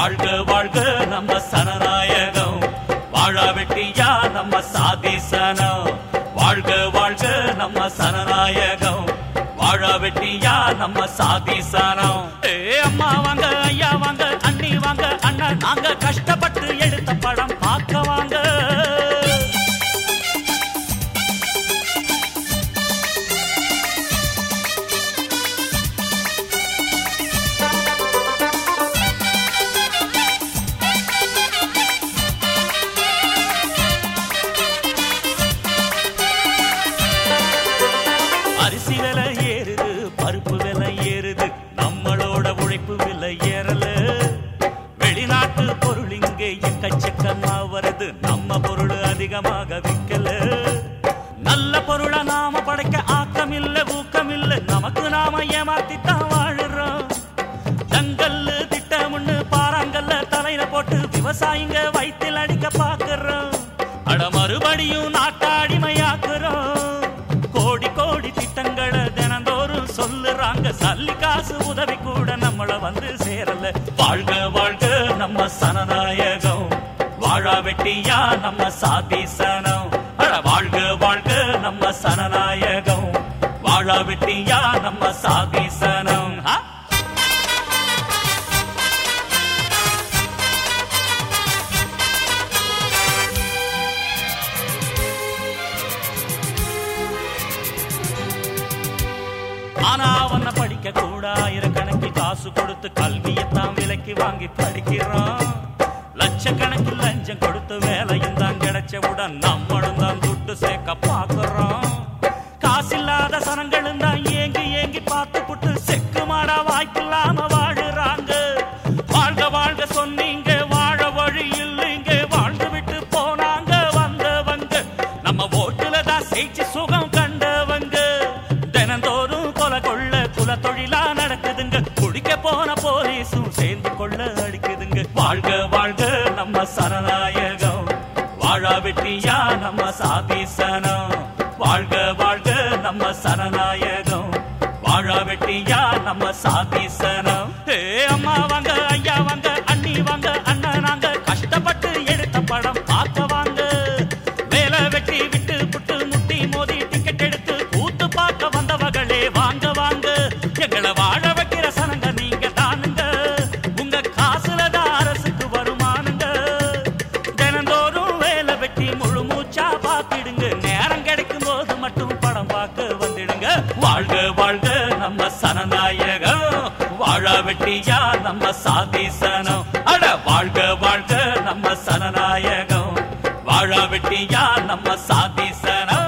வாழ்க வாழ்க நம்ம சனநாயகம், வாழா வெட்டியா நம்ம சாதிசனம். வாழ்க வாழ்க நம்ம சனநாயகம், வாழா வெட்டியா நம்ம சாதிசனம். அம்மா வாங்க, ஐயா வாங்க, அண்ணி வாங்க, அண்ணன் நாங்க கஷ்டப்பட்டு எடுத்த படம் பார்க்க வாங்க. அரிசி விலை ஏறுது, பருப்பு விலை ஏறுது, நம்மளோட உழைப்பு விலை ஏறல. வெளிநாட்டு பொருள் இங்கே எக்கச்சக்கமா வருது, நம்ம பொருள் அதிகமாக விற்கல. நல்ல பொருளை நாம படைக்க ஆக்கம் இல்ல, ஊக்கம் இல்ல, நமக்கு நாம ஏமாத்தித்தான் வாழுறோம். தங்கல்லு திட்டம்னு பாறாங்கல்ல தலையில போட்டு விவசாயிங்க வயிற்றில் அடிக்க பாக்குறோம். அட மறுபடியும் நாட்டாடிமையாக்குறோம். கோடி கோடி திட்டங்களை தினந்தோறும் சொல்லுறாங்க, சல்லி காசு உதவி கூட நம்மள வந்து சேரல. வாழ்க வாழ்க நம்ம சனநாயகம், வாழா வெட்டியா நம்ம சாதிசனம். அட வாழ்க வாழ்க நம்ம சனநாயகம், வாழா வெட்டியா நம்ம சாதிசனம். ஆனா அவனை படிக்க கூட ஆயிரக்கணக்கில் காசு கொடுத்து கல்வியத்தான் விலைக்கு வாங்கி படிக்கிறான். லட்சக்கணக்கில் லஞ்சம் கொடுத்து வேலையும் தான் கிடைச்சவுடன் நம்மளும் தான் துட்டு சேர்க்க பாக்குறோம். காசில்லாத சனங்களும் தான் ஏங்கி ஏங்கி பார்த்து புட்டு செக்கு மாடா வாய்ப்பில்லாம வாழுறாங்க. வாழ்க வாழ்க சொன்னீங்க, வாழ வழி இல்லைங்க, வாழ்ந்து விட்டு போனாங்க வந்தவங்க. நம்ம ஓட்டுல தான் செய்ச்சு சுகம் கண்டவங்க. தினந்தோறும் கொலை கொள்ள குல தொழிலா நடக்குதுங்க, குடிக்க போன போலீஸும் சேர்ந்து கொள்ள அடிக்குதுங்க. வாழ்க வாழ்க நம்ம சனநாயகம், வாழா வெட்டியா நம்ம சாதிசனம். வாழ்க வாழ்க நம்ம சனநாயகம், வாழா வெட்டியா நம்ம சாதிசனம். அம்மா வாங்க, ஐயா வாங்க, அண்ணி வாங்க, அண்ணன் நாங்க கஷ்டப்பட்டு எடுத்த படம் பார்க்க வாங்க. வேலை வெட்டி விட்டு புட்டு முட்டி மோதி டிக்கெட் எடுத்து கூத்து பார்க்க வந்தவர்களே வாங்க வாங்க. எங்களை வாழ வைக்கிற சனங்க நீங்க தானுங்க, உங்க காசுல தான் அரசுக்கு வருமானுங்க. தினந்தோறும் வேலை வெட்டி முழு மூச்சா பார்த்திடுங்க, நேரம் கிடைக்கும் போது மட்டும் படம் பார்க்க வந்துடுங்க. வாழ்க வாழ்க நம்ம சனநாயகம், வாழா வெட்டியா நம்ம சாதிசனம். அட வாழ்க வாழ்க நம்ம சனநாயகம், வாழா வெட்டியா நம்ம சாதிசனம்.